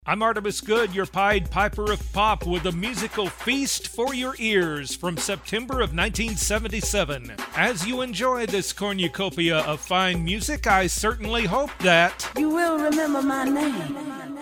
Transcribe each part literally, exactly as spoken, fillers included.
I'm Artemis Good, your Pied Piper of Pop, with a musical feast for your ears from September of nineteen seventy-seven. As you enjoy this cornucopia of fine music, I certainly hope that you will remember my name.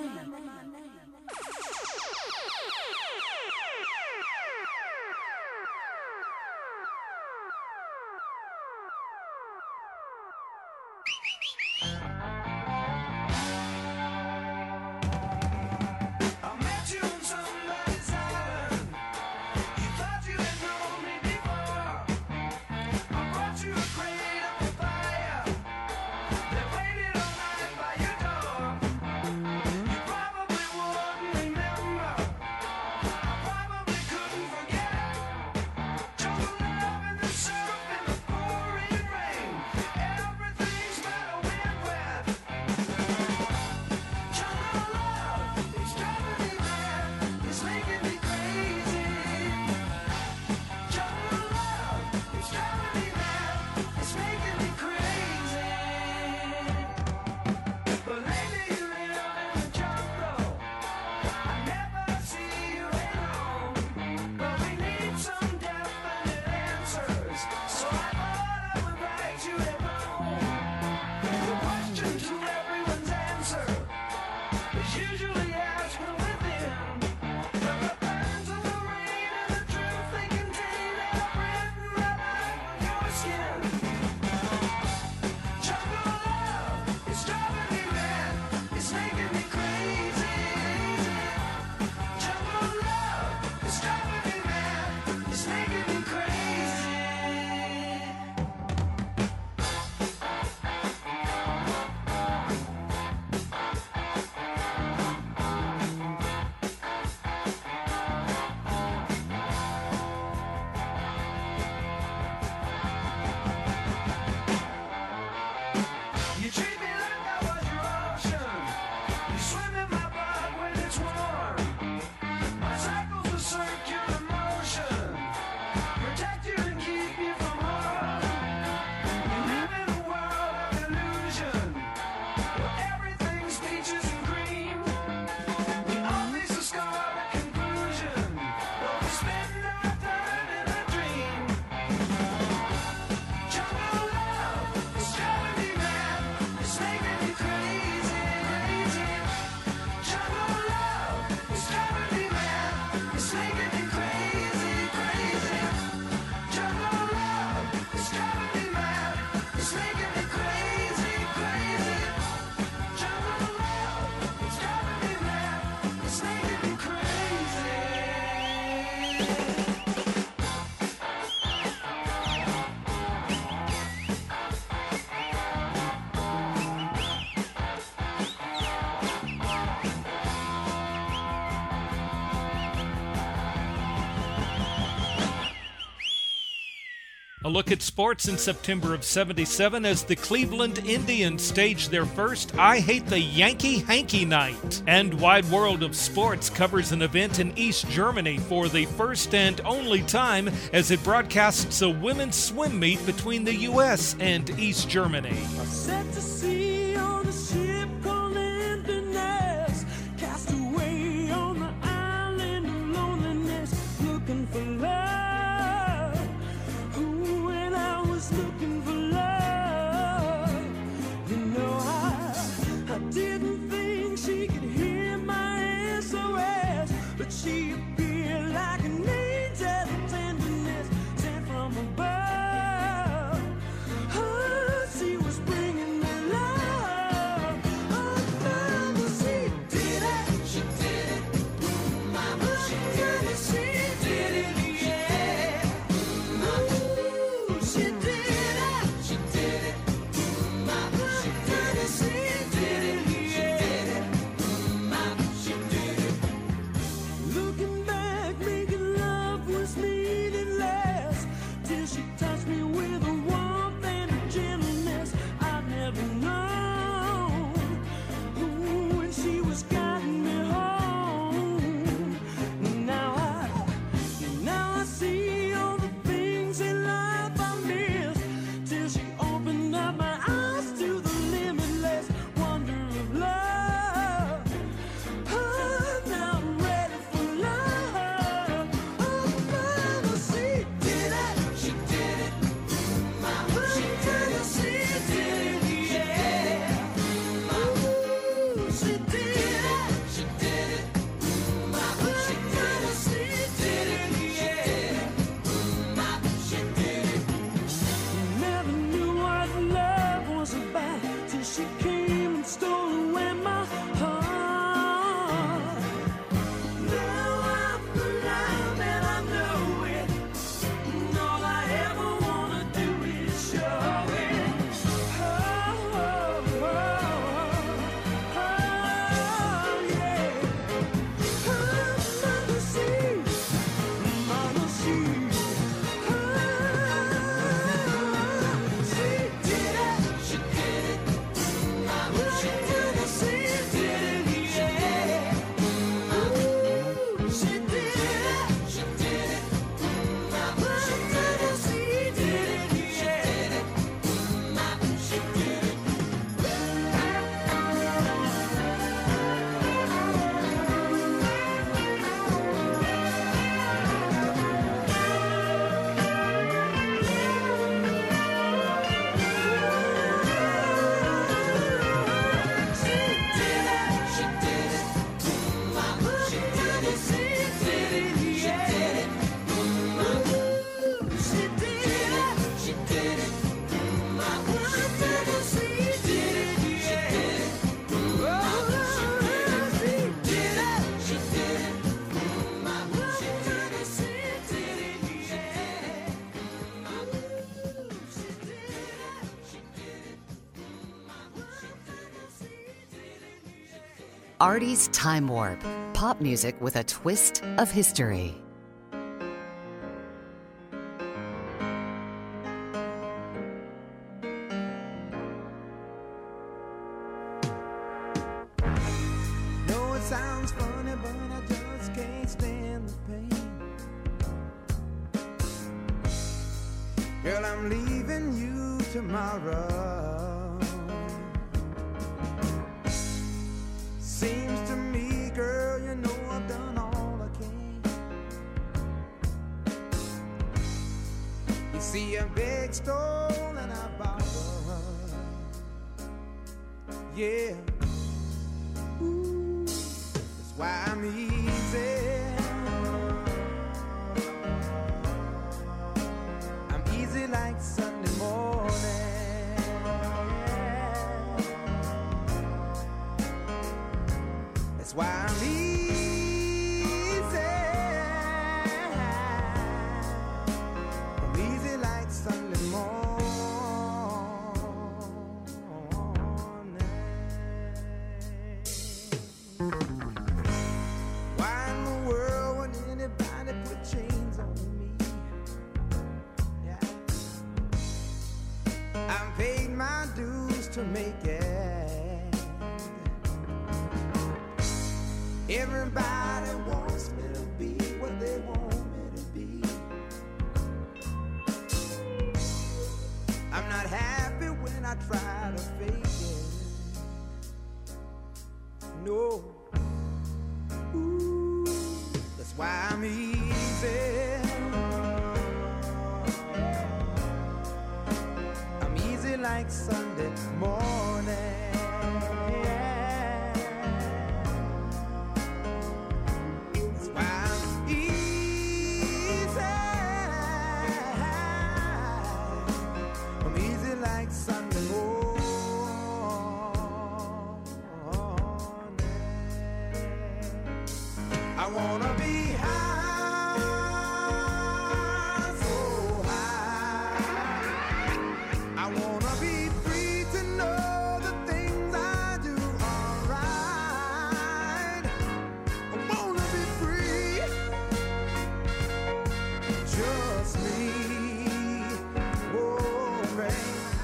A look at sports in September of seventy-seven as the Cleveland Indians staged their first I Hate the Yankee Hanky Night. And Wide World of Sports covers an event in East Germany for the first and only time as it broadcasts a women's swim meet between the U S and East Germany. Set to sea on a ship called Inverness, cast away on the island of loneliness, looking for love. Looking for love, you know I, I didn't think she could hear my S O S, but she appeared like an angel of tenderness sent from above. Oh, she was bringing me love. Artie's Time Warp, pop music with a twist of history. Know it sounds funny, but I just can't stand the pain. Girl, I'm leaving you tomorrow. Seems to me, girl, you know I've done all I can. You see a big stone and I borrow. Yeah. Ooh, that's why I'm easy. I'm easy like Sunday morning. That's why I'm easy. I'm easy like Sunday morning. Why in the world would anybody put chains on me? Yeah. I've paid my dues to make it. Everybody wants me to be what they want me to be. I'm not happy when I try to fake it. No. Ooh, that's why I'm easy. I'm easy like Sunday morning. That's why I'm easy. I'm easy like Sunday morning. I wanna be high, so high. I wanna be free to know the things I do are right. I wanna be free, just me. Oh, baby.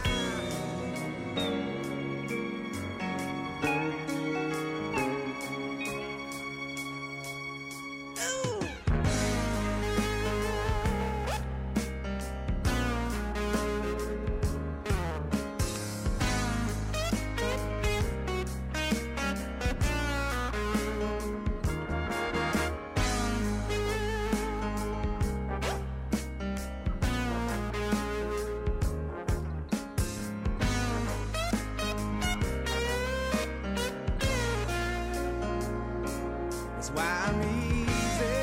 That's why I'm easy.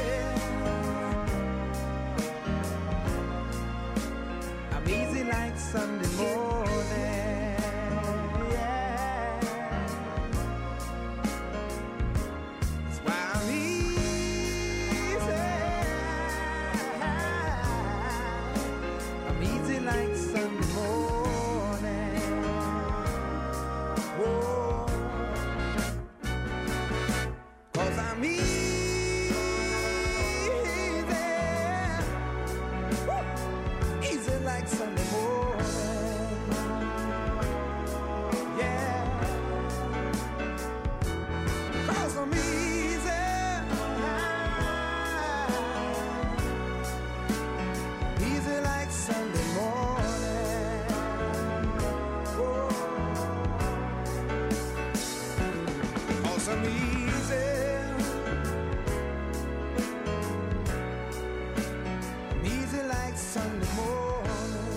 I'm easy like Sunday morning. Yeah. That's why I'm easy. I'm easy like Sunday morning. Whoa. Cause I'm easy. Woo. Easy like Sunday morning. Yeah. Cause I'm easy. Easy like Sunday morning. Whoa. Cause I'm easy. I'm easy like Sunday morning.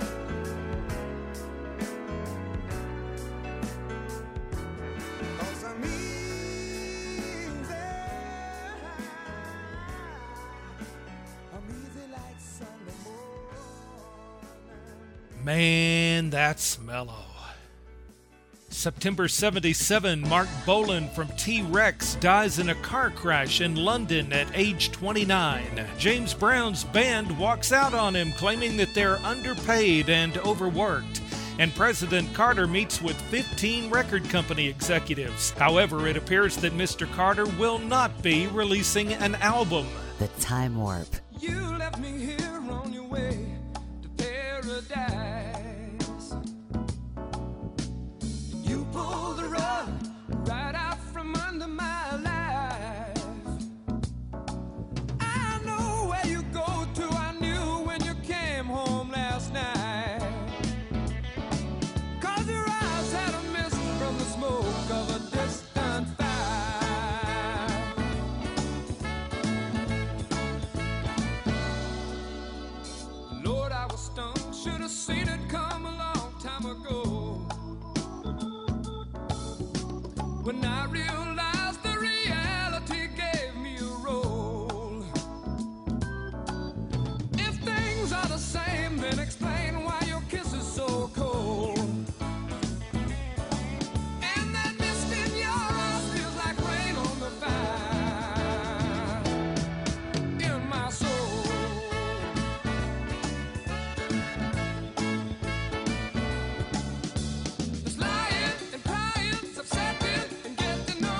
Cause I'm easy. I'm easy like Sunday morning. Man, that's mellow. September seventy-seven, Mark Bolan from T-Rex dies in a car crash in London at age twenty-nine. James Brown's band walks out on him, claiming that they're underpaid and overworked. and President Carter meets with fifteen record company executives. However, it appears that Mister Carter will not be releasing an album. The Time Warp. You left me here on your way to paradise. You pulled the rug right out from under my life. I know where you go to, I knew when you came home last night. Cause your eyes had a mist from the smoke of a distant fire. Lord, I was stoned, should have seen it come a long time ago. When I realized the reality gave me a role. If things are the same, then explain why your kiss is so cold. And that mist in your eyes feels like rain on the vine in my soul. It's lying and crying, upsetting and getting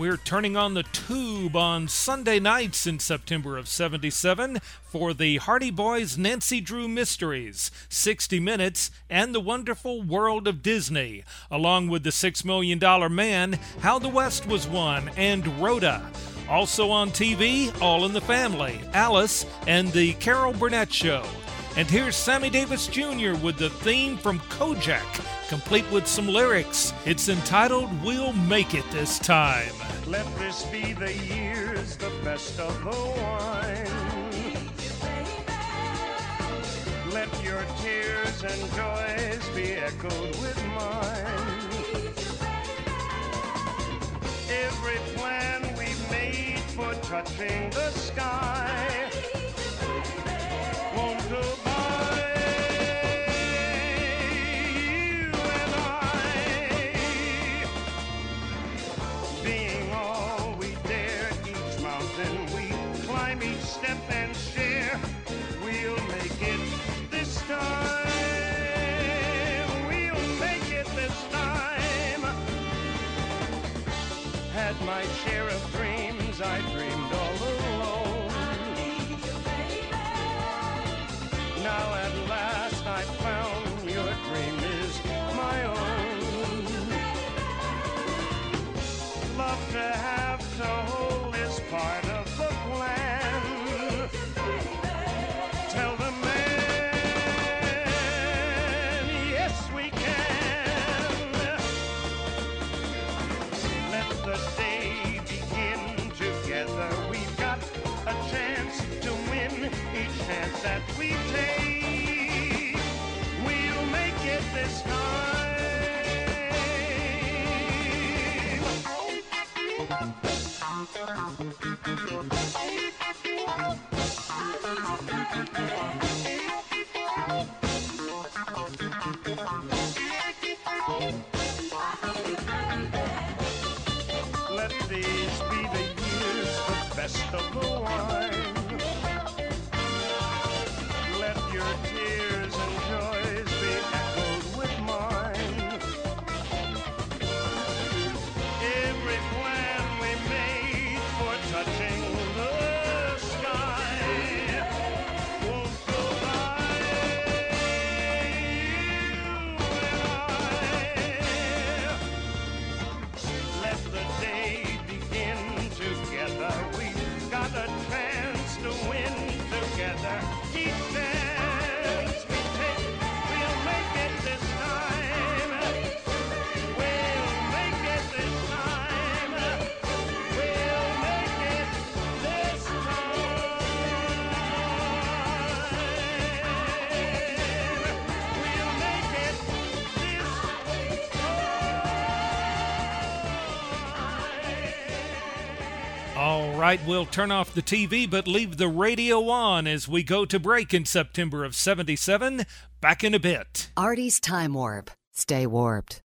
We're turning on the tube on Sunday nights in September of seventy-seven for the Hardy Boys' Nancy Drew Mysteries, sixty minutes, and The Wonderful World of Disney, along with The Six Million Dollar Man, How the West Was Won, and Rhoda. Also on T V, All in the Family, Alice, and The Carol Burnett Show. And here's Sammy Davis Junior with the theme from Kojak, complete with some lyrics. It's entitled, We'll Make It This Time. Let this be the years, the best of the wine. Let your tears and joys be echoed with mine. Every plan we've made for touching the sky won't go by. You and I, being all we dare, each mountain we climb, each step and share, we'll make it this time. We'll make it this time. Had my share of dreams, I dreamed all alone. Now at last I found your dream is my own. Love to have to hold is part of the plan. Tell the man, yes we can. Let the day begin together. We've got a chance to win each chance that we take. We'll make it this time. Let these be the years, the best of the wine. Let your tears and joys be echoed with mine. Every plan we made for touching the sky won't go by. You and I, let the day begin together. We've got a chance to win together. Each chance we take, we'll make it this time. We'll make it this time. We'll make it this time. We'll make it this time. All right, we'll turn off the T V but leave the radio on as we go to break in September of seventy-seven. Back in a bit. Artie's Time Warp. Stay warped.